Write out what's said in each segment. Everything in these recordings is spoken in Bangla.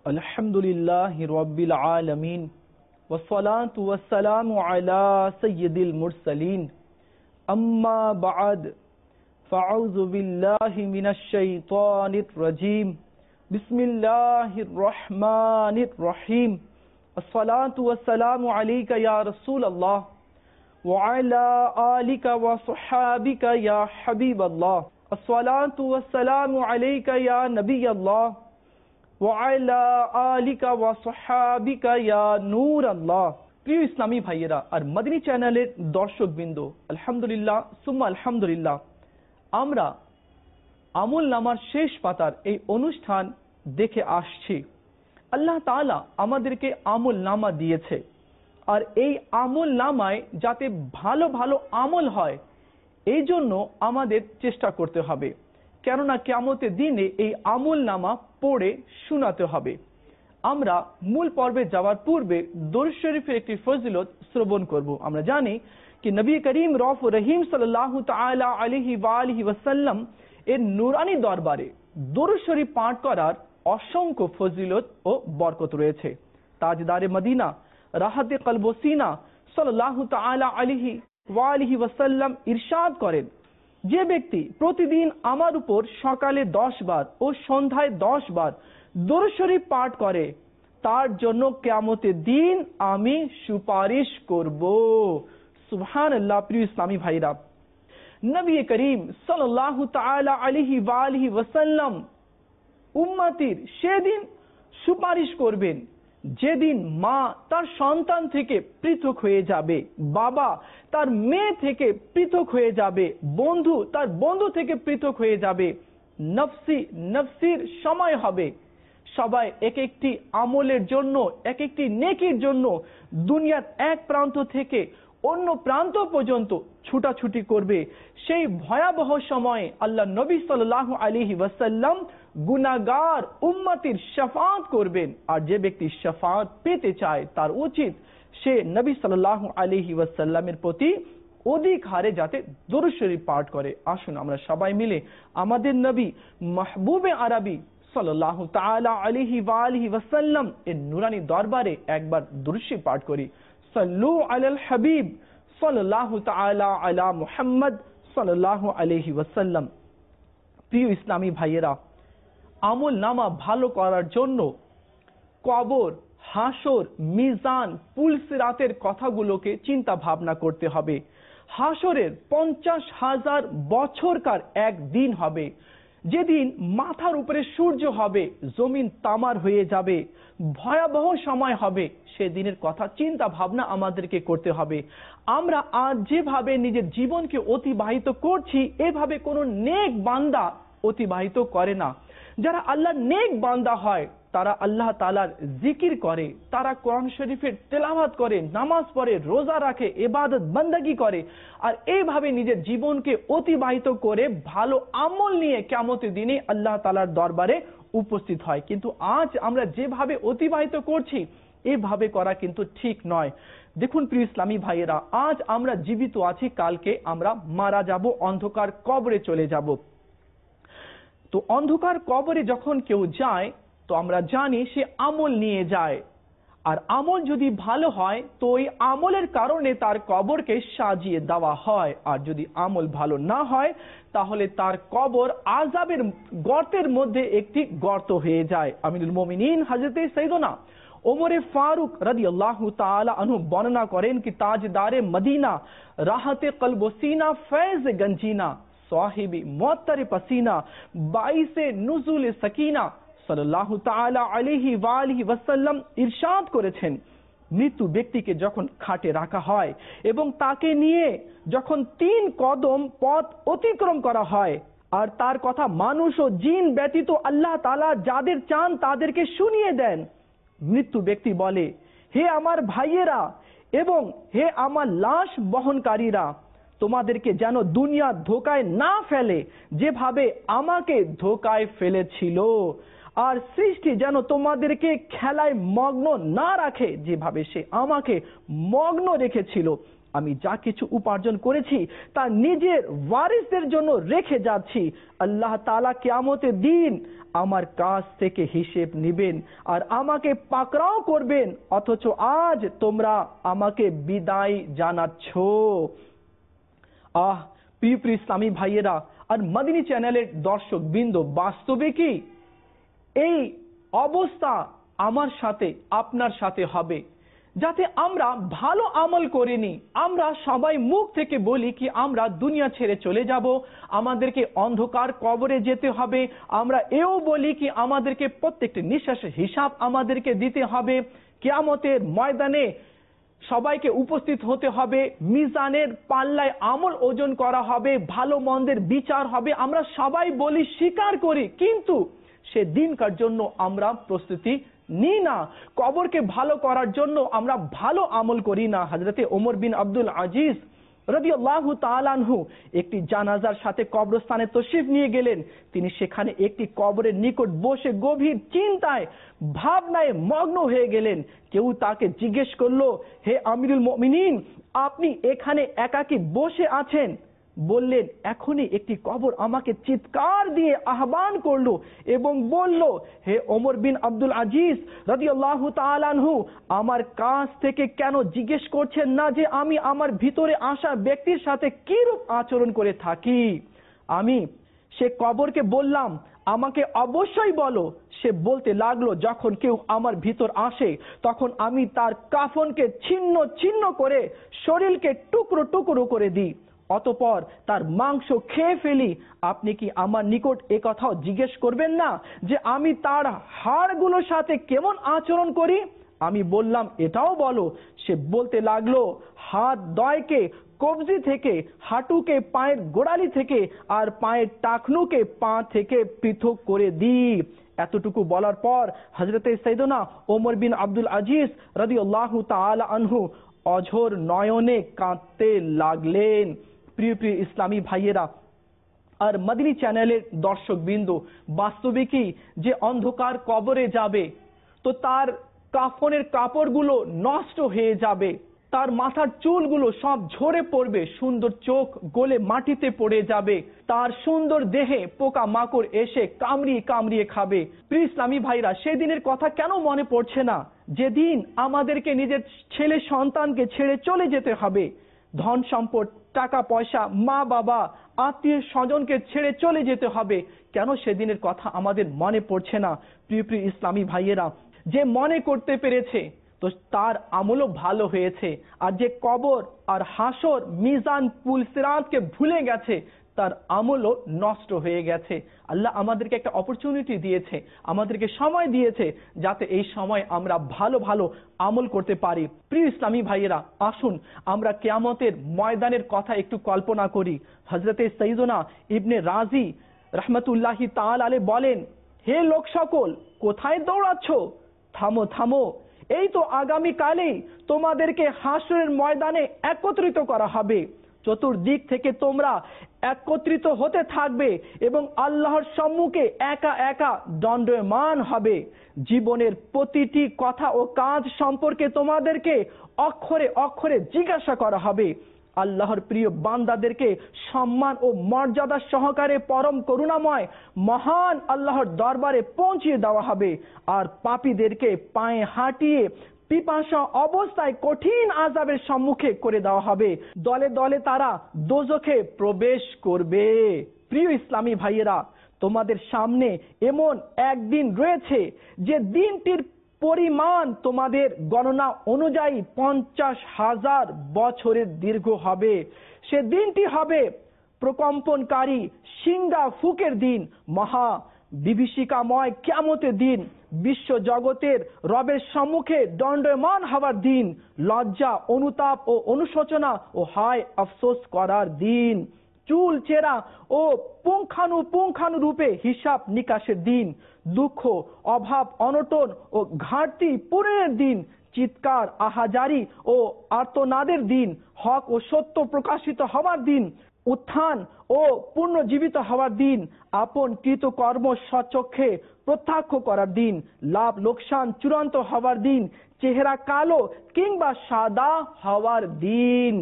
अल्हम्दुलिल्लाहि रब्बिल आलमीन वस्सलातु वस्सलामु अला सय्यिदिल मुरसलीन अम्मा बअद फ़अऊज़ु बिल्लाहि मिनश शैतानिर रजीम बिस्मिल्लाहिर रहमानिर रहीम अस्सलातु वस्सलामु अलैका या रसूलल्लाह व अला आलिका व सहाबिका या हबीबल्लाह अस्सलातु वस्सलामु अलैका या नबियल्लाह ওয়াইলা আলিকা ওয়া সাহাবিকা ইয়া নূর আল্লাহ। প্রিয় ইসলামী ভাইয়েরা আর মদিনী চ্যানেলের দর্শকবৃন্দ, আলহামদুলিল্লাহ সুম্মা আলহামদুলিল্লাহ, আমরা আমল নামার শেষ পাতার এই অনুষ্ঠান দেখে আসছি। আল্লাহ তাআলা আমাদেরকে আমল নামা দিয়েছে, আর এই আমল নামায় যাতে ভালো ভালো আমল হয় এই জন্য আমাদের চেষ্টা করতে হবে, কেননা কিয়ামতের দিনে এই আমল নামা পড়ে শোনাতে হবে। আমরা মূল পর্বে যাওয়ার পূর্বে দরুদ শরীফের একটি ফজিলত শ্রবণ করব। আমরা জানি কি নবী করিম রউফ রহিম সাল্লাল্লাহু তাআলা আলাইহি ওয়া আলিহি ওয়াসাল্লাম এর নূরানী দরবারে দরুদ শরীফ পাঠ করার অসংখ্য ফজিলত ও বরকত রয়েছে। তাজদারে মদিনা রাহাতে কলব ও সিনা সাল্লাল্লাহু তাআলা আলাইহি ওয়া আলিহি ওয়াসাল্লাম ইরশাদ করেন, যে ব্যক্তি প্রতিদিন আমার উপর সকালে 10 বার ও সন্ধ্যায় 10 বার দরুদ শরীফ পাঠ করে তার জন্য কিয়ামতের দিন আমি সুপারিশ করব। সুবহানাল্লাহ। প্রিয় ইসলামী ভাইরা, নবী করিম সাল্লাল্লাহু তাআলা আলাইহি ওয়া আলিহি ওয়াসাল্লাম উম্মতির সেদিন সুপারিশ করবেন যেদিন মা তার সন্তান থেকে পৃথক হয়ে যাবে, বাবা তার মেয়ে থেকে পৃথক হয়ে যাবে, বন্ধু তার বন্ধু থেকে পৃথক হয়ে যাবে, নফসি নফসির সময় হবে। সবাই এক একটি আমলের জন্য, এক একটি নেকির জন্য দুনিয়ার এক প্রান্ত থেকে অন্য প্রান্ত পর্যন্ত ছুটাছুটি করবে। সেই ভয়াবহ সময়ে আল্লাহ নবী সাল্লাল্লাহু আলাইহি ওয়াসাল্লাম গুনাহগার উম্মতির শাফাআত করবেন। আর যে ব্যক্তি শাফাআত পেতে চায় তার উচিত সে নবী সাল্লাল্লাহু আলাইহি ওয়াসাল্লামের প্রতি অধিক হারে যাতে দরুদ শরীফ পাঠ করে। আসুন আমরা সবাই মিলে আমাদের নবী মাহবুবে আরবি সাল্লাল্লাহু তাআলা আলাইহি ওয়া আলিহি ওয়াসাল্লাম এর নূরানী দরবারে একবার দরুদ শরীফ পাঠ করি। সাল্লু আলাল হাবিব সাল্লাল্লাহু তাআলা আলা মুহাম্মদ সাল্লাল্লাহু আলাইহি ওয়াসাল্লাম। প্রিয় ইসলামী ভাইয়েরা, আমল নামা ভালো করার জন্য কবর, হাসর, মিজান, পুলসিরাতের কথাগুলোকে চিন্তা ভাবনা করতে হবে। হাসরের 50,000 বছরকার এক দিন হবে, যেদিন মাথার উপরে সূর্য হবে, জমিন তামার হয়ে যাবে, ভয়াবহ সময় হবে। সেদিনের কথা চিন্তা ভাবনা আমাদেরকে করতে হবে। আমরা আজ যেভাবে নিজের জীবনকে অতিবাহিত করছি এভাবে কোনো নেক বান্দা অতিবাহিত করে না। যারা আল্লাহর নেক বান্দা হয় তারা আল্লাহ তাআলার জিকির করে, তারা কোরআন শরীফের তেলাওয়াত করে, নামাজ পড়ে, রোজা রাখে, ইবাদত বান্দাগি করে, আর এইভাবে নিজের জীবনকে অতিবাহিত করে ভালো আমল নিয়ে কিয়ামতের দিনে আল্লাহ তাআলার দরবারে উপস্থিত হয়। কিন্তু আজ আমরা যেভাবে অতিবাহিত করছি এভাবে করা কিন্তু ঠিক নয়। দেখুন প্রিয় ইসলামী ভাইয়েরা, আজ আমরা জীবিত আছি, কালকে আমরা মারা যাব, অন্ধকার কবরে চলে যাব। তো অন্ধকার কবরে যখন কেউ যায় তো আমরা জানি সে আমল নিয়ে যায়, আর আমল যদি ভালো হয় তো ওই আমলের কারণে তার কবরকে সাজিয়ে দেওয়া হয়, আর যদি আমল ভালো না হয় তাহলে তার কবর আযাবের গর্তের মধ্যে একটি গর্ত হয়ে যায়। আমিরুল মুমিনিন হযরতে সাইয়েদনা ওমর ফারুক রাদিয়াল্লাহু তাআলা আনহু বর্ণনা করেন কি তাজদারে মদিনা রাহতে কলব ও সিনা ফৈজ গঞ্জিনা সাহিবি মুত্তারি পসিনা বাইসে নুজুল সাকিনা সাল্লাল্লাহু তাআলা আলাইহি ওয়া আলিহি ওয়াসাল্লাম ইরশাদ করেছেন, মৃত্যু ব্যক্তিকে যখন খাটে রাখা হয় এবং তাকে নিয়ে যখন 3 কদম পথ অতিক্রম করা হয়, আর তার কথা মানুষ ও জিন ব্যতীত আল্লাহ তাআলা যাদের চান তাদেরকে শুনিয়ে দেন, মৃত্যু ব্যক্তি বলে, হে আমার ভাইয়েরা এবং হে আমার লাশ বহনকারীরা, তোমাদেরকে যেন দুনিয়া ধোকায় না ফেলে যেভাবে আমাকে ধোকায় ফেলেছিল, আর সৃষ্টি যেন তোমাদেরকে খেলায় মগ্ন না রাখে যেভাবে সে আমাকে মগ্ন রেখেছিল। আমি যা কিছু উপার্জন করেছি তা নিজের ওয়ারিসদের জন্য রেখে যাচ্ছি। আল্লাহ তাআলা কিয়ামতের দিন আমার কাছ থেকে হিসেব নেবেন আর আমাকে পাকড়াও করবেন, অথচ আজ তোমরা আমাকে বিদায় জানাচ্ছ। প্রিয় ইসলামী ভাইয়েরা আর মদিনী চ্যানেলের দর্শক বৃন্দ, বাস্তবে কি এই অবস্থা আমার সাথে আপনার সাথে হবে? যাতে আমরা ভালো আমল করিনি, আমরা সবাই মুখ থেকে বলি কি আমরা দুনিয়া ছেড়ে চলে যাব, আমাদেরকে অন্ধকার কবরে যেতে হবে, আমরা এও বলি কি আমাদেরকে প্রত্যেকটি নিঃশ্বাসের হিসাব আমাদেরকে দিতে হবে, কিয়ামতের ময়দানে সবাইকে উপস্থিত হতে হবে, মিজানের পাল্লায় আমল ওজন করা হবে, ভালো মন্দের বিচার হবে, আমরা সবাই বলি, স্বীকার করি, কিন্তু সে দিনকার জন্য আমরা প্রস্তুতি নিই না। কবরকে ভালো করার জন্য আমরা ভালো আমল করি না। হযরতে ওমর বিন আব্দুল আজিজ রাদিয়াল্লাহু তাআলা আনহু একটি জানাজার সাথে কবরস্থানে তশরিফ নিয়ে গেলেন। তিনি সেখানে একটি কবরের নিকট বসে গভীর চিন্তায় ভাবনায় মগ্ন হয়ে গেলেন। কেউ তাকে জিজ্ঞেস করলো, হে আমিরুল মুমিনিন, আপনি এখানে একাকী বসে আছেন? বললেন, এখনই একটি কবর আমাকে চিৎকার দিয়ে আহ্বান করলো এবং বলল, হে ওমর বিন আব্দুল আজিজ রাদিয়াল্লাহু তাআলা আনহু, আমার কাছ থেকে কেন জিজ্ঞেস করছেন না যে আমি আমার ভিতরে আসা ব্যক্তির সাথে কিরূপ আচরণ করে থাকি? আমি সে কবরকে বললাম, আমাকে অবশ্যই বলো। সে বলতে লাগলো, যখন কেউ আমার ভিতর আসে তখন আমি তার কাফনকে ছিন্ন ছিন্ন করে শরীরকে টুকরো টুকরো করে দিই, অতঃপর তার মাংস খেয়ে ফেলি। আপনি কি আমার নিকট এ কথাও জিজ্ঞেস করবেন না যে আমি তার হাড়গুলোর সাথে কেমন আচরণ করি? আমি বললাম, এটাও বলো। সে বলতে লাগলো, হাত দয়কে কবজি থেকে, হাঁটুকে পায়ের গোড়ালি থেকে আর পায়ের টাকনুকে পা থেকে পৃথক করে দিই। এতটুকু বলার পর হযরতে সাইয়েদনা ওমর বিন আব্দুল আজিজ রাদিয়াল্লাহু তাআলা আনহু অঝোর নয়নে কাঁদতে লাগলেন। প্রিয় প্রিয় ইসলামী ভাইয়েরা আর মদিনী চ্যানেলের দর্শক বিন্দু, বাস্তবে কি যে অন্ধকার কবরে যাবে তো তার কাফনের কাপড়গুলো নষ্ট হয়ে যাবে, তার মাথার চুলগুলো সব ঝরে পড়বে, সুন্দর চোখ গলে মাটিতে পড়ে যাবে, তার সুন্দর দেহে পোকা মাকড় এসে কামড়িয়ে কামড়িয়ে খাবে। প্রিয় ইসলামী ভাইরা, সেদিনের কথা কেন মনে পড়ছে না যেদিন আমাদেরকে নিজের ছেলে সন্তানকে ছেড়ে চলে যেতে হবে, ধন সম্পদ, টাকা পয়সা, মা বাবা, আত্মীয় স্বজনকে ছেড়ে চলে যেতে হবে? কেন সেদিনের কথা আমাদের মনে পড়ছে না? প্রিয় প্রিয় ইসলামী ভাইয়েরা, যে মনে করতে পেরেছে তো তার আমলও ভালো হয়েছে, আর যে কবর আর হাসর, মিজান, পুল সিরাতকে ভুলে গেছে তার আমলও নষ্ট হয়ে গেছে। আল্লাহ আমাদেরকে একটা অপরচুনিটি দিয়েছে, আমাদেরকে সময় দিয়েছে, যাতে এই সময় আমরা ভালো ভালো আমল করতে পারি। প্রিয় ইসলামী ভাইয়েরা, আসুন আমরা কিয়ামতের ময়দানের কথা একটু কল্পনা করি। হযরতে সাইয়েদনা ইবনে রাজি রাহমাতুল্লাহি তাআলা আলাইহি বলেন, হে লোক সকল, কোথায় দৌড়াচ্ছ? থামো থামো, এই তো আগামী কালেই তোমাদেরকে হাসরের ময়দানে একত্রিত করা হবে। চতুর্দিক থেকে তোমরা একত্রিত হতে থাকবে এবং আল্লাহর সম্মুখে একা একা দণ্ডায়মান হবে। জীবনের প্রতিটি কথা ও কাজ সম্পর্কে তোমাদেরকে অক্ষরে অক্ষরে জিজ্ঞাসা করা হবে। আল্লাহর প্রিয় বান্দাদেরকে সম্মান ও মর্যাদা সহকারে পরম করুণাময় মহান আল্লাহর দরবারে পৌঁছিয়ে দেওয়া হবে, আর পাপীদেরকে পায়ে হাঁটিয়ে পিপাসা অবস্থায় কঠিন আযাবের সম্মুখে করে দেওয়া হবে। দলে দলে তারা দোজখে প্রবেশ করবে। প্রিয় ইসলামী ভাইয়েরা, তোমাদের সামনে এমন একদিন রয়েছে যে দিনটির পরিমাণ তোমাদের গণনা অনুযায়ী 50,000 বছরের দীর্ঘ হবে। সে দিনটি হবে প্রকম্পনকারী সিংহা ফুকের দিন, মহা বিভীষিকাময় কিয়ামতের দিন, বিশ্ব জগতের রবের সম্মুখে দণ্ডায়মান হওয়ার দিন, লজ্জা, অনুতাপ ও অনুশোচনা ও হায় আফসোস করার দিন, চুল চেরা ও পুঙ্খানু রূপে হিসাব নিকাশের দিন, দুঃখ, অভাব, অনটন ও ঘাটতি পূরণের দিন, চিৎকার, আহাজারি ও আর্তনাদের দিন, হক ও সত্য প্রকাশিত হওয়ার দিন, উত্থান ও পুনর্জীবিত হওয়ার দিন, আপন কৃতকর্ম স্বচক্ষে প্রত্যক্ষ করার দিন, লাভ লোকসান চূড়ান্ত হওয়ার দিন, চেহারা কালো কিংবা সাদা হওয়ার দিন।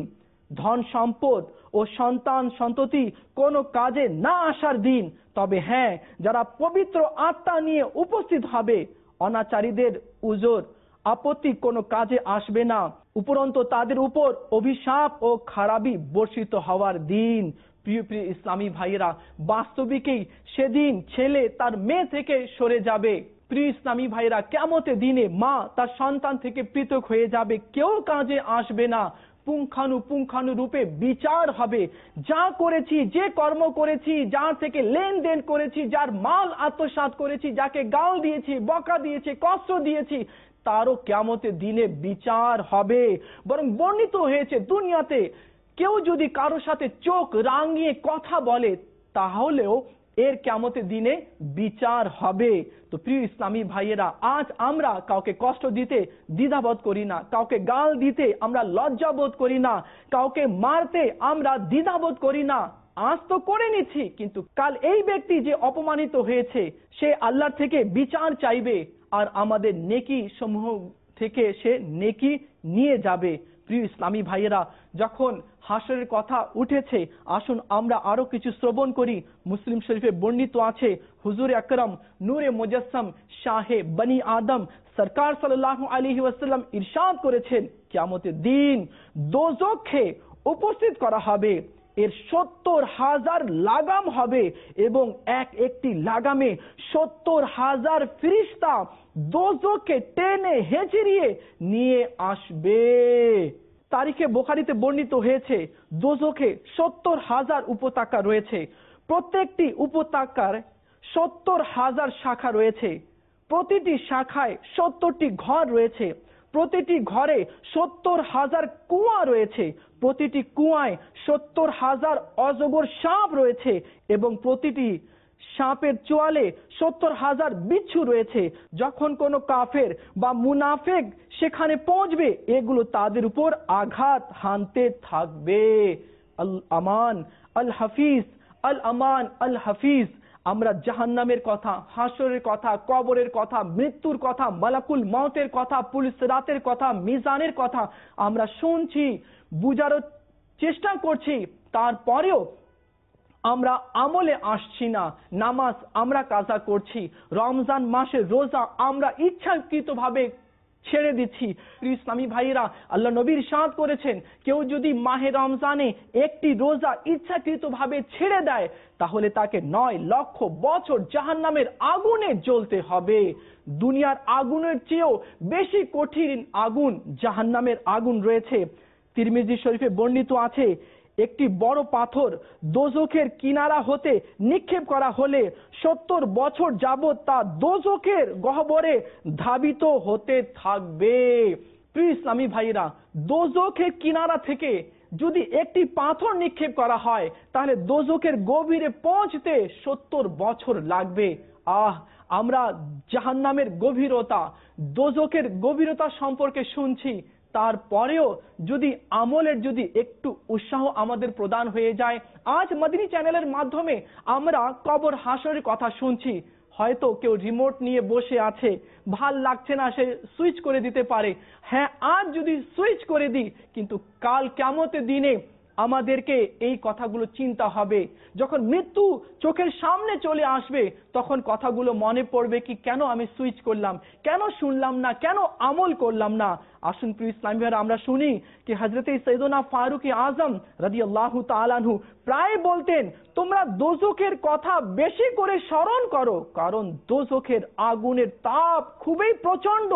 ধন সম্পদ ও সন্তান সন্ততি কোনো কাজে না আসার দিন। তবে হ্যাঁ, যারা পবিত্র আত্মা নিয়ে উপস্থিত হবে, অনাচারীদের উজর আপত্তি কোনো কাজে আসবে না, উপরন্তু তাদের উপর অভিশাপ ও খারাপি বর্ষিত হওয়ার দিন। প্রিয় প্রিয় ইসলামী ভাইয়েরা, বাস্তবিকই সেদিন ছেলে তার মেয়ে থেকে সরে যাবে। প্রিয় ইসলামী ভাইয়েরা, কিয়ামতের দিনে মা তার সন্তান থেকে পৃথক হয়ে যাবে, কেউ কাজে আসবে না। পুঙ্খানু রূপে বিচার হবে। যা করেছি, যে কর্ম করেছি, যার থেকে লেনদেন করেছি, যার মাল আত্মসাৎ করেছি, যাকে গাল দিয়েছি, বকা দিয়েছি, কষ্ট দিয়েছি, তারও কিয়ামতের দিনে বিচার হবে। বরং বর্ণিত হয়েছে, দুনিয়াতে কেউ যদি কারো সাথে চোখ রাঙিয়ে কথা বলে, তাহলেও এর কিয়ামতের দিনে বিচার হবে। তো প্রিয় ইসলামী ভাইয়েরা, আজ আমরা কাউকে কষ্ট দিতে দ্বিধাবোধ করি না, কাউকে গাল দিতে আমরা লজ্জা বোধ করি না, কাউকে মারতে আমরা দ্বিধাবোধ করি না। আজ তো করে নিচ্ছি, কিন্তু কাল এই ব্যক্তি যে অপমানিত হয়েছে, সে আল্লাহর থেকে বিচার চাইবে, আর আমাদের নেকি সমূহ থেকে সে নেকি নিয়ে যাবে। প্রিয় ইসলামী ভাইয়েরা, যখন হাসরের কথা উঠেছে, আসুন আমরা আরো কিছু শ্রবণ করি। মুসলিম শরীফে বর্ণিত আছে, হুজুর আকরাম নূরে মুজাসসাম শাহে বনি আদম সরকার সাল্লাল্লাহু আলাইহি ওয়াসাল্লাম ইরশাদ করেছেন, কিয়ামতের দিন দোজখে উপস্থিত করা হবে, এর ৭০,০০০ লাগাম হবে এবং এক একটি লাগামে ৭০,০০০ ফেরেশতা দোজখকে টেনে হেঁচড়িয়ে নিয়ে আসবে। তারিখে বুখারীতে বর্ণিত হয়েছে, দোজখে ৭০,০০০ উপত্যকা রয়েছে। প্রত্যেকটি উপত্যকার ৭০,০০০ শাখা রয়েছে। প্রতিটি শাখায় ৭০টি ঘর রয়েছে। প্রতিটি ঘরে ৭০,০০০ কুয়া রয়েছে। প্রতিটি কুয়ায় ৭০,০০০ অজগর সাপ রয়েছে এবং প্রতিটি সাপের চোয়ালে ৭০,০০০ বিচ্ছু রয়েছে। যখন কোনো কাফের বা মুনাফিক সেখানে পৌঁছবে, এগুলো তাদের উপর আঘাত হানতে থাকবে। আল আমান আল হাফিজ, আল আমান আল হাফিজ। আমরা জাহান্নামের কথা, হাসরের কথা, কবরের কথা, মৃত্যুর কথা, মালাকুল মউতের কথা, পুলিশ রাতের কথা, মিজানের কথা আমরা শুনছি, বুঝার চেষ্টা করছি, তারপরেও আমরা আমলে আসছি না। নামাজ আমরা কাজা করছি, রমজান মাসে রোজা আমরা ইচ্ছাকৃতভাবে ছেড়ে দিচ্ছি। ইসলামী ভাইরা, আল্লাহ নবী ইরশাদ করেছেন, কেউ যদি মাহে রমজানে একটি রোজা ইচ্ছাকৃতভাবে ছেড়ে দেয়, তাহলে তাকে ৯ লক্ষ বছর জাহান্নামের আগুনে জ্বলতে হবে। দুনিয়ার আগুনের চেয়েও বেশি কঠিন আগুন জাহান্নামের আগুন রয়েছে। তিরমিজি শরীফে বর্ণিত আছে, একটি বড় পাথর দোজখের কিনারা হতে নিক্ষেপ করা হলে ৭০ বছর যাবত তা দোজখের গহ্বরে ধাবিত হতে থাকবে। প্রিয় ইসলামী ভাইরা, দোজখের কিনারা থেকে যদি একটি পাথর নিক্ষেপ করা হয়, তাহলে দোজখের গভীরে পৌঁছতে ৭০ বছর লাগবে। আমরা জাহান্নামের গভীরতা, দোজখের গভীরতা সম্পর্কে শুনছি, তারপরেও যদি আমলের যদি একটু উৎসাহ আমাদের প্রদান হয়ে যায়, আজ মদিনী চ্যানেলের মাধ্যমে আমরা কবর হাসরের কথা শুনছি, হয়তো কেউ রিমোট নিয়ে বসে আছে, ভাল লাগছে না, সে সুইচ করে দিতে পারে। হ্যাঁ, আজ যদি সুইচ করে দিই, কিন্তু কাল কিয়ামতের দিনে আমাদেরকে এই কথাগুলো চিন্তা হবে। যখন মৃত্যু চোখের সামনে চলে আসবে, তখন কথাগুলো মনে পড়বে, কি কেন আমি সুইচ করলাম, কেন শুনলাম না, কেন আমল করলাম না। আসুন প্রিয় ইসলামী ভাইরা, আমরা শুনি কি হযরতে সাইয়েদনা ফারুক আজম রাদিয়াল্লাহু তাআলা আনহু প্রায় বলতেন, তোমরা দোজখের কথা বেশি করে স্মরণ করো, কারণ দোজখের আগুনের তাপ খুবই প্রচন্ড,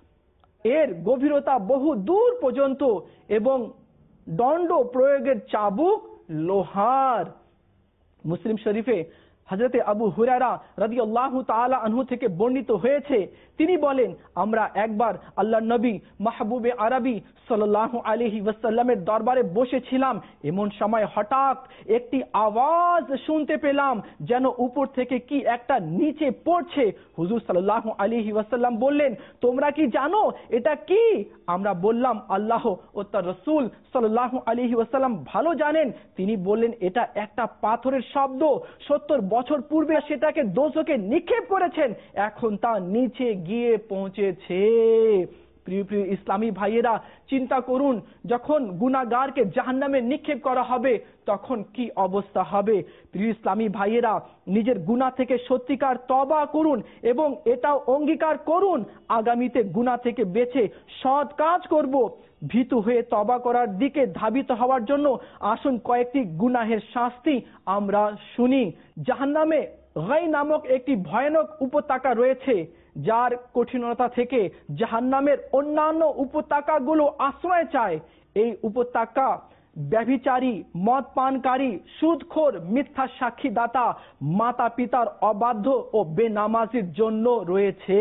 এর গভীরতা বহু দূর পর্যন্ত এবং দণ্ড প্রয়োগের চাবুক লোহার। মুসলিম শরীফে হযরতে আবু হুরায়রা রাদিয়াল্লাহু তাআলা আনহু থেকে বর্ণিত হয়েছে, তিনি বলেন, আমরা একবার আল্লাহর নবী মাহবুবে আরবি সাল্লাল্লাহু আলাইহি ওয়াসাল্লামের দরবারে বসেছিলাম। এমন সময় হঠাৎ একটি আওয়াজ শুনতে পেলাম, যেন উপর থেকে কি একটা নিচে পড়ছে। হুজুর সাল্লাল্লাহু আলাইহি ওয়াসাল্লাম বললেন, তোমরা কি জানো এটা কি? আমরা বললাম, আল্লাহ ও তার রাসূল সাল্লাল্লাহু আলাইহি ওয়াসাল্লাম ভালো জানেন। তিনি বললেন, এটা একটা পাথরের শব্দ, ৭০ বছর পূর্বে সেটাকে দোজখে নিক্ষেপ করেছেন, এখন তা নিচে গিয়ে পৌঁছেছে। প্রিয় প্রিয় ইসলামী ভাইয়েরা, চিন্তা করুন, যখন গুনাহগারকে জাহান্নামে নিক্ষেপ করা হবে তখন কি অবস্থা হবে। প্রিয় ইসলামী ভাইয়েরা, নিজের গুনাহ থেকে সত্যিকার তওবা করুন এবং এটাও অঙ্গীকার করুন আগামীতে গুনাহ থেকে বেঁচে সৎ কাজ করব। ভীতু হয়ে তওবা করার দিকে ধাবিত হওয়ার জন্য আসুন কয়েকটি গুনাহের শাস্তি আমরা শুনি। জাহান্নামে গাই নামক একটি ভয়ানক উপত্যকা রয়েছে, যার কঠিনতা থেকে জাহান্নামের অন্যান্য উপত্যকাগুলো আশ্রয় চায়। এই উপত্যকা ব্যভিচারী, মদ পানকারী, সুদখোর, মিথ্যা সাক্ষীদাতা, মাতা পিতার অবাধ্য ও বেনামাজির জন্য রয়েছে।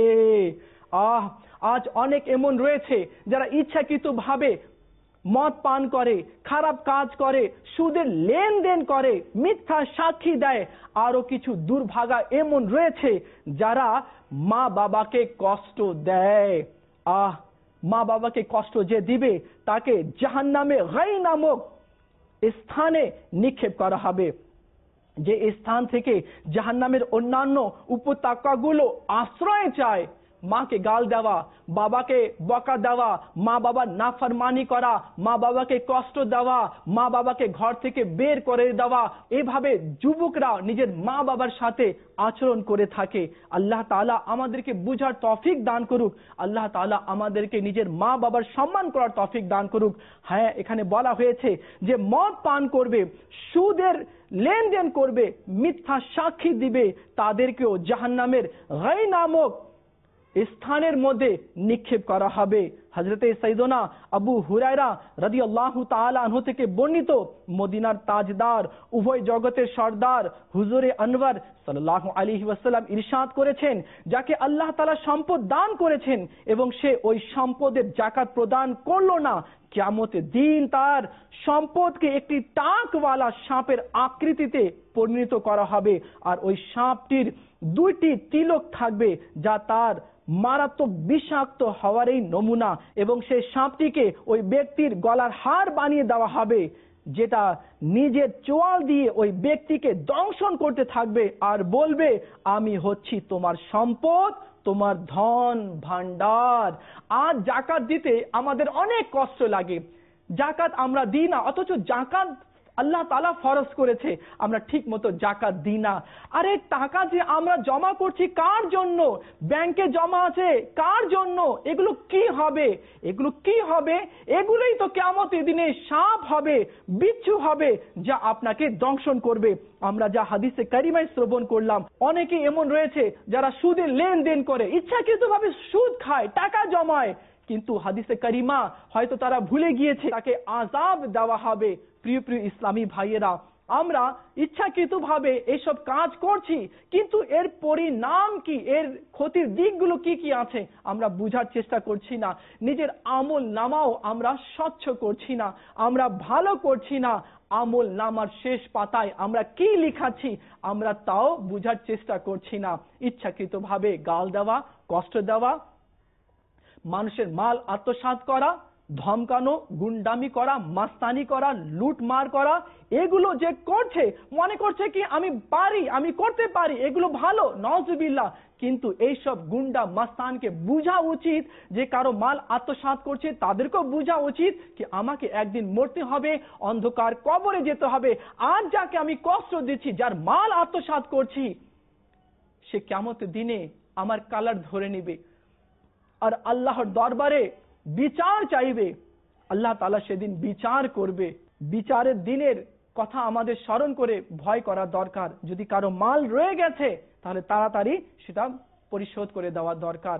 আজ অনেক এমন রয়েছে যারা ইচ্ছাকৃতভাবে মদ পান করে, খারাপ কাজ করে, সুদের লেনদেন করে, মিথ্যা সাক্ষী দেয়। আরো কিছু দুর্ভাগা এমন রয়েছে যারা মা বাবাকে কষ্ট দেয়। মা বাবাকে কষ্ট যে দিবে তাকে জাহান্নামে গাই নামক স্থানে নিক্ষেপ করা হবে, যে স্থান থেকে জাহান্নামের অন্যান্য উপত্যকাগুলো আশ্রয় চায়। মাকে গাল দেওয়া, বাবাকে বকা দেওয়া, মা বাবার নাফরমানি করা, মা বাবাকে কষ্ট দেওয়া, মা বাবাকে ঘর থেকে বের করে দেওয়া, এভাবে যুবকরা নিজের মা বাবার সাথে আচরণ করে থাকে। আল্লাহ তাআলা আমাদেরকে বুঝার তৌফিক দান করুক। আল্লাহ তাআলা আমাদেরকে নিজের মা বাবার সম্মান করার তৌফিক দান করুক। হ্যাঁ, এখানে বলা হয়েছে যে মদ পান করবে, সুদের লেনদেন করবে, মিথ্যা সাক্ষী দিবে, তাদেরকেও জাহান্নামের গাই নামক স্থানের মধ্যে নিক্ষেপ করা হবে। হযরতে সাইয়েদনা আবু হুরায়রা রাদিয়াল্লাহু তাআলা আনহু থেকে বর্ণিত, মদিনার তাজদার, উভয় জগতের সর্দার হুজুরে আনওয়ার সাল্লাল্লাহু আলাইহি ওয়াসাল্লাম ইরশাদ করেছেন, যাকে আল্লাহ তাআলা সম্পদ দান করেছেন এবং সে ওই সম্পদের যাকাত প্রদান করলো না, কিয়ামতের দিন তার সম্পদকে একটি টাকওয়ালা সাপের আকৃতিতে পরিণত করা হবে। আর ওই সাপটির দুইটি তিলক থাকবে, যা তার মারাত্মক বিষাক্ত হওয়ার এই নমুনা, এবং সেই সাপটিকে ওই ব্যক্তির গলার হার বানিয়ে দেওয়া হবে, যেটা নিজের চোয়াল দিয়ে ওই ব্যক্তিকে দংশন করতে থাকবে আর বলবে, আমি হচ্ছি তোমার সম্পদ, তোমার ধন ভান্ডার। আজ জাকাত দিতে আমাদের অনেক কষ্ট লাগে, জাকাত আমরা দিই না, অথচ জাকাত আল্লাহ তাআলা ফরজ করেছে, আমরা ঠিক মতো জাকাত দিই না। আরে টাকা যে আমরা জমা করছি কার জন্য? ব্যাংকে জমা আছে কার জন্য? এগুলো কি হবে? এগুলো কি হবে? এগুলোই তো কিয়ামতের দিনে সাপ হবে, বিচ্ছু হবে, যা আপনাকে দংশন করবে। আমরা যা হাদিসে কারিমায় শ্রবণ করলাম, অনেকে এমন রয়েছে যারা সুদের লেনদেন করে, ইচ্ছাকৃতভাবে সুদ খায়, টাকা জমায়, কিন্তু হাদিসে কারিমা হয়তো তারা ভুলে গিয়েছে, তাকে আযাব দেওয়া হবে। প্রিয় প্রিয় ইসলামী ভাইয়েরা, আমরা ইচ্ছাকৃতভাবে এইসব কাজ করছি, কিন্তু এর পরিণাম কি, এর ক্ষতির দিকগুলো কি কি আছে আমরা বুঝার চেষ্টা করছি না। নিজের আমল নামাও আমরা স্বচ্ছ করছি না, আমরা ভালো করছি না। আমল নামার শেষ পাতায় আমরা কি লিখাচ্ছি আমরা তাও বুঝার চেষ্টা করছি না। ইচ্ছাকৃতভাবে গাল দেওয়া, কষ্ট দেওয়া, মানুষের মাল আত্মসাৎ করা, ধমকানো, গুন্ডামি করা, মাস্তানি করা, লুটমার করা, এগুলো যে করছে মনে করছে কি আমি পারি, আমি করতে পারি, এগুলো ভালো, নাউজুবিল্লাহ। কিন্তু এইসব গুন্ডা মাস্তানকে বোঝা উচিত যে কারো মাল আত্মসাৎ করছে তাদেরকেও বোঝা উচিত কি আমাকে একদিন মরতে হবে, অন্ধকার কবরে যেতে হবে। আজ যাকে আমি কষ্ট দিচ্ছি, যার মাল আত্মসাৎ করছি, সে কিয়ামতের দিনে আমার কালার ধরে নিবে আর আল্লাহর দরবারে বিচার চাইবে। আল্লাহ তাআলা সেদিন বিচার করবে। বিচারের দিনের কথা আমাদের স্মরণ করে ভয় করা দরকার। যদি কারো মাল রয়ে গেছে তাহলে তাড়াতাড়ি সেটা পরিশোধ করে দেওয়া দরকার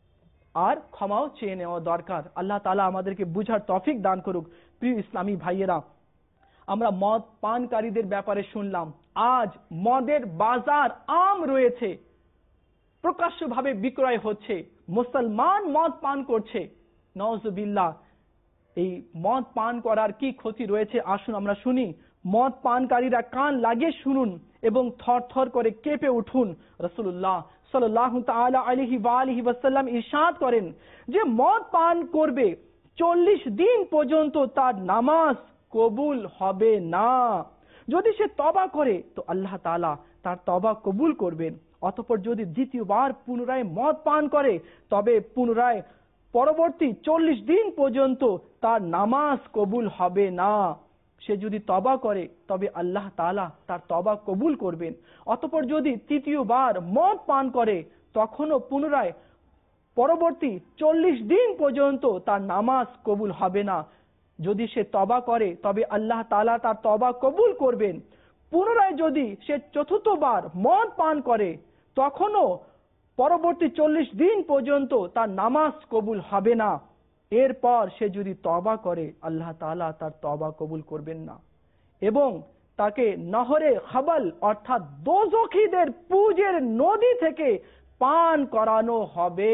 আর ক্ষমাও চেয়ে নেওয়া দরকার। আল্লাহ তাআলা আমাদেরকে বুঝার তৌফিক দান করুক। প্রিয় ইসলামী ভাইয়েরা, আমরা মদ পানকারীদের ব্যাপারে শুনলাম। আজ মদের বাজার আম রয়েছে, প্রকাশ্যভাবে বিক্রয় হচ্ছে, মুসলমান মদ পান করছে। নাউজুবিল্লাহ, এই মদ পান করার কি ক্ষতি রয়েছে আসুন আমরা শুনি। মদ পানকারীরা কান লাগিয়ে শুনুন এবং থরথর করে কেঁপে উঠুন। রাসূলুল্লাহ সাল্লাল্লাহু তাআলা আলাইহি ওয়া আলিহি ওয়াসাল্লাম ইরশাদ করেন যে মদ পান করবে 40 দিন পর্যন্ত তার নামাজ কবুল হবে না। যদি সে তওবা করে তো আল্লাহ তাআলা তার তওবা কবুল করবেন। অতঃপর যদি দ্বিতীয়বার পুনরায় মদ পান করে তবে পুনরায় পরবর্তী 40 দিন পর্যন্ত তার নামাজ কবুল হবে না। সে যদি তওবা করে তবে আল্লাহ তাআলা তার তওবা কবুল করবেন। অতঃপর যদি তৃতীয়বার মদ পান করে তখনও পুনরায় পরবর্তী 40 দিন পর্যন্ত তার নামাজ কবুল হবে না। যদি সে তওবা করে তবে আল্লাহ তাআলা তার তওবা কবুল করবেন। পুনরায় যদি সে চতুর্থবার মদ পান করে তখনও পরবর্তী 40 দিন পর্যন্ত তার নামাজ কবুল হবে না। এরপর সে যদি তওবা করে আল্লাহ তাআলা তার তওবা কবুল করবেন না এবং তাকে নহরে খাবাল অর্থাৎ দোজখীদের পূজের নদী থেকে পান করানো হবে।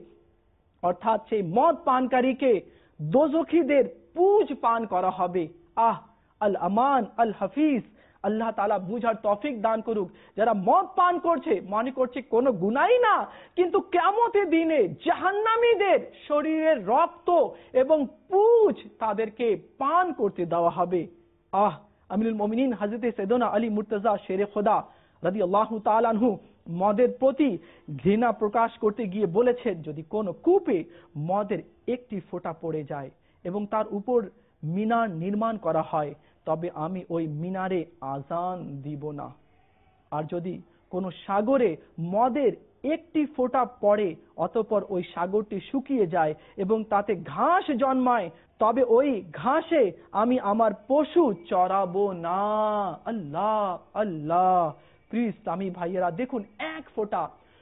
অর্থাৎ সেই মদ পানকারীকে দোজখীদের পূজ পান করা হবে। আল আমান আল হাফিজ, আল্লাহ তাআলা বুঝার তৌফিক দান করুক। যারা মদ পান করছে মনে করছে কোনো গুনাহই না, কিন্তু কিয়ামতের দিনে জাহান্নামীদের শরীরের রক্ত এবং পূজ তাদেরকে পান করতে দেওয়া হবে। আমিরুল মুমিনিন হযরত সৈয়দনা আলী মুর্তজা শেরে খোদা রাদিয়াল্লাহু তাআলা আনহু মদের প্রতি ঘৃণা প্রকাশ করতে গিয়ে বলেছেন, যদি কোনো কূপে মদের একটি ফোঁটা পড়ে যায় এবং তার উপর মিনার নির্মাণ করা হয় তবে আমি ওই মিনারে আজান দিব না। আর যদি কোনো সাগরে মদের একটি ফোঁটা পড়ে অতঃপর ওই সাগরটি শুকিয়ে যায় এবং তাতে ঘাস জন্মায় তবে ওই ঘাসে আমি আমার পশু চড়াবো না। আল্লাহ আল্লাহ। প্রিয় ইসলামী ভাইয়েরা, দেখুন এক ফোঁটা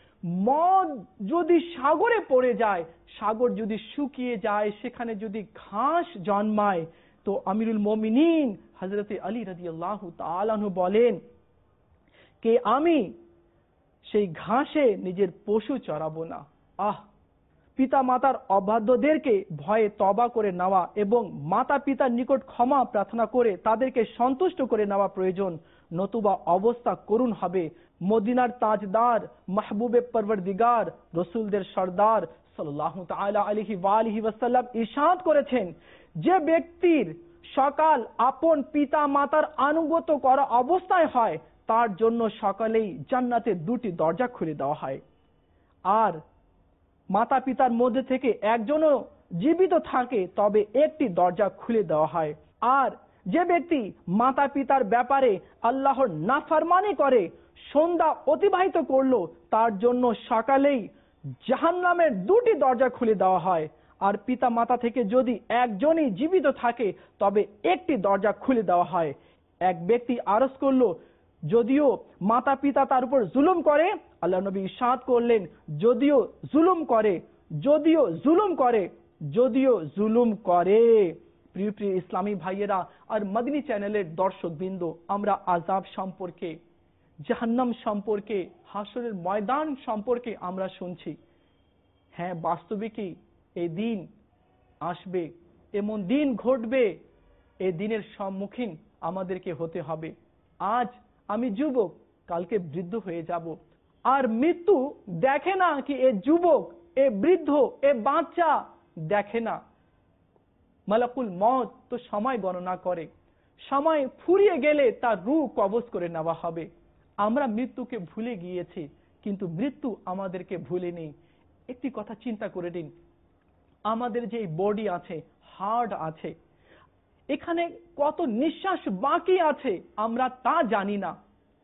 মদ যদি সাগরে পড়ে যায়, সাগর যদি শুকিয়ে যায়, সেখানে যদি ঘাস জন্মায়, তো আমিরুল মুমিনিন হযরত আলী রাদিয়াল্লাহু তাআলা আনহু বলেন কে আমি সেই ঘাসে নিজের পশু চড়াবো না। পিতা মাতার অবাধ্যদেরকে ভয়ে তওবা করে নেওয়া এবং মাতা পিতার নিকট ক্ষমা প্রার্থনা করে তাদেরকে সন্তুষ্ট করে নেওয়া প্রয়োজন, নতুবা অবস্থা করুণ হবে। মদিনার তাজদার মাহবুবে পরওয়ারদিগার রাসূলদের সরদার সাল্লাল্লাহু তাআলা আলাইহি ওয়া আলিহি ওয়াসাল্লাম ইরশাদ করেছেন, যে ব্যক্তির সকাল আপন পিতা মাতার আনুগত্য করা অবস্থায় হয় তার জন্য সকালেই জান্নাতের দুটি দরজা খুলে দেওয়া হয়। আর মাতা পিতার মধ্যে থেকে একজনও জীবিত থাকে তবে একটি দরজা খুলে দেওয়া হয়। আর যে ব্যক্তি মাতা পিতার ব্যাপারে আল্লাহর নাফরমানি করে সন্ধ্যা অতিবাহিত করলো তার জন্য সকালেই জাহান্নামের দুটি দরজা খুলে দেওয়া হয়। আর পিতা মাতা থেকে যদি একজনই জীবিত থাকে তবে একটি দরজা খুলে দেওয়া হয়। এক ব্যক্তি আরজ করলো, যদিও মাতা পিতা তার উপর জুলুম করে, আল্লাহ নবী ইরশাদ করলেন, যদিও জুলুম করে, যদিও জুলুম করে, যদিও জুলুম করে। প্রিয় প্রিয় ইসলামী ভাইয়েরা আর মদনী চ্যানেলের দর্শকবৃন্দ, আমরা আযাব সম্পর্কে, জাহান্নাম সম্পর্কে, হাসরের ময়দান সম্পর্কে আমরা শুনছি। হ্যাঁ, বাস্তবিকই এই দিন আসবে, এমন দিন ঘটবে, এই দিনের সম্মুখীন আমাদেরকে হতে হবে। আজ আমি যুবক, কালকে বৃদ্ধ হয়ে যাব। আর মৃত্যু দেখে না কি এ যুবক, এ বৃদ্ধ, এ বাচ্চা দেখে না। মালাকুল মউত তো সময় গণনা করে, সময় ফুরিয়ে গেলে তার রূহ কবজ করে নেওয়া হবে। আমরা মৃত্যুকে ভুলে গিয়েছি, কিন্তু মৃত্যু আমাদেরকে ভুলেনি। একটি কথা চিন্তা করে দিন, আমাদের যে বডি আছে, হার্ট আছে, এখানে কত নিঃশ্বাস বাকি আছে আমরা তা জানি না।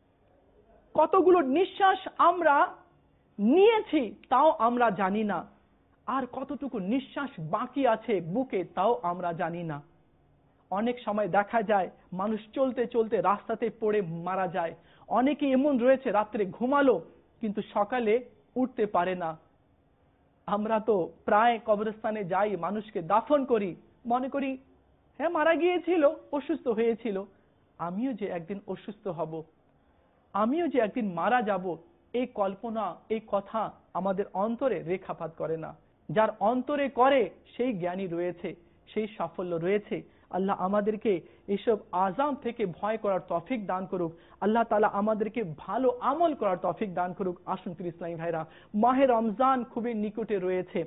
কতগুলো নিঃশ্বাস আমরা নিয়েছি তাও আমরা জানি না। আর কতটুকু নিঃশ্বাস বাকি আছে বুকে তাও আমরা জানি না। অনেক সময় দেখা যায় মানুষ চলতে চলতে রাস্তাতে পড়ে মারা যায়। অনেকে এমন রয়েছে রাত্রে ঘুমালো কিন্তু সকালে উঠতে পারে না। আমরা তো প্রায় কবরস্থানে যাই, মানুষকে দাফন করি, মনে করি হ্যাঁ মারা গিয়েছিল, অসুস্থ হয়েছিল, আমিও যে একদিন অসুস্থ হব, আমিও যে একদিন মারা যাব, এই কল্পনা, এই কথা আমাদের অন্তরে রেখাপাত করে না। যার অন্তরে করে সেই জ্ঞানী রয়েছে, সেই সাফল্য রয়েছে। আল্লাহ আমাদেরকে এসব আযাব থেকে ভয় করার তৌফিক দান করুক। আল্লাহ তাআলা আমাদেরকে ভালো আমল করার তৌফিক দান করুক। আসুন প্রিয় ইসলামী ভাইরা, মাহে রমজান খুবই নিকটে রয়েছে।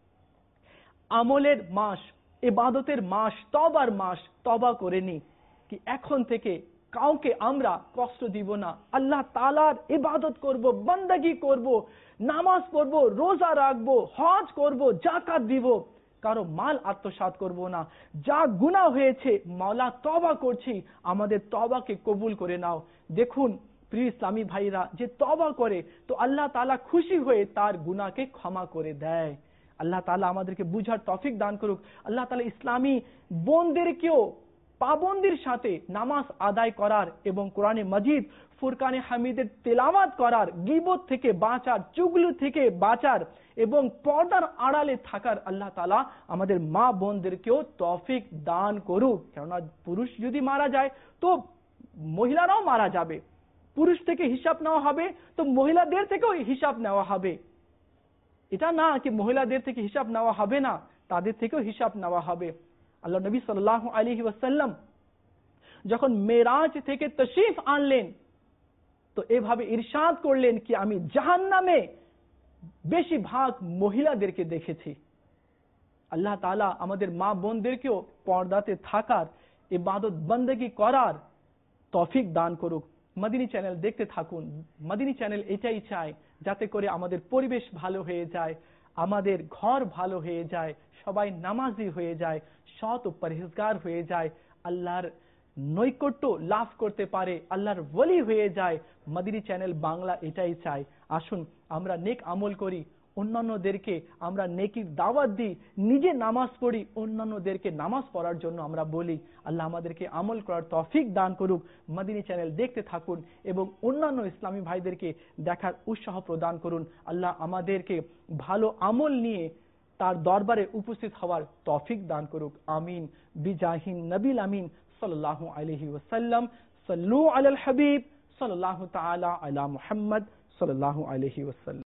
আমলের মাস, ইবাদতের মাস, তওবার মাস। তওবা করে নি কি এখন থেকে কাউকে আমরা কষ্ট দিব না, আল্লাহ তাআলার ইবাদত করব, বান্দাগি করব, নামাজ পড়ব, রোজা রাখবো, হজ করব, যাকাত দিব, কারো মাল আত্মসাৎ করব না। যা গুনাহ হয়েছে মাওলা তওবা করছি, আমাদের তওবাকে কবুল করে নাও। দেখুন প্রিয় ইসলামী ভাইরা, যে তওবা করে তো আল্লাহ তাআলা খুশি হয়ে তার গুনাহকে ক্ষমা করে দেয়। আল্লাহ তাআলা আমাদেরকে বুঝার তৌফিক দান করুক। আল্লাহ তাআলা ইসলামী বোনদেরকেও পাবন্দির সাথে নামাজ আদায় করার এবং কোরআনে মাজিদ ফুরকানে হামিদের তেলাওয়াত করার, গীবত থেকে বাঁচার, চুগলি থেকে বাঁচার এবং পর্দার আড়ালে থাকার আল্লাহ তাআলা আমাদের মা বোনদেরকেও তৌফিক দান করুক। কেননা পুরুষ যদি মারা যায় তো মহিলারাও মারা যাবে, পুরুষ থেকে হিসাব নেওয়া হবে তো মহিলাদের থেকেও হিসাব নেওয়া হবে। এটা না কি মহিলাদের থেকে হিসাব নেওয়া হবে না, তাদের থেকেও হিসাব নেওয়া হবে। আল্লাহ নবী সাল্লাল্লাহু আলাইহি ওয়াসাল্লাম যখন মেরাজ থেকে তশরিফ আনলেন তো এভাবে ইরশাদ করলেন কি আমি জাহান্নামে বেশিরভাগ মহিলাদেরকে দেখেছি। আল্লাহ তাআলা আমাদের মা বোনদেরকেও পর্দাতে থাকার, ইবাদত বন্দেগী করার তৌফিক দান করুক। মদিনী চ্যানেল দেখতে থাকুন। মদিনী চ্যানেল এটাই চায় যাতে করে আমাদের পরিবেশ ভালো হয়ে যায়, আমাদের ঘর ভালো হয়ে যায়, সবাই নামাজি হয়ে যায়, সৎ ও পরহেজগার হয়ে যায়, আল্লাহর নৈকট্য লাভ করতে পারে, আল্লাহর ওলি হয়ে যায়। মদিনী চ্যানেল বাংলা এটাই চায়। আসুন আমরা নেক আমল করি, অন্যান্যদেরকে আমরা নেকির দাওয়াত দিই, নিজে নামাজ পড়ি, অন্যান্যদেরকে নামাজ পড়ার জন্য আমরা বলি। আল্লাহ আমাদেরকে আমল করার তৌফিক দান করুক। মদিনী চ্যানেল দেখতে থাকুন এবং অন্যান্য ইসলামী ভাইদেরকে দেখার উৎসাহ প্রদান করুন। আল্লাহ আমাদেরকে ভালো আমল নিয়ে তার দরবারে উপস্থিত হওয়ার তৌফিক দান করুক। আমিন বিজাহিন নবীল আমিন সাল্লাল্লাহু আলাইহি ওয়াসাল্লাম। সাল্লু আলাল হাবিব সাল্লাল্লাহু তাআলা আলা মুহাম্মদ সাল্লাল্লাহু আলাইহি ওয়াসাল্লাম।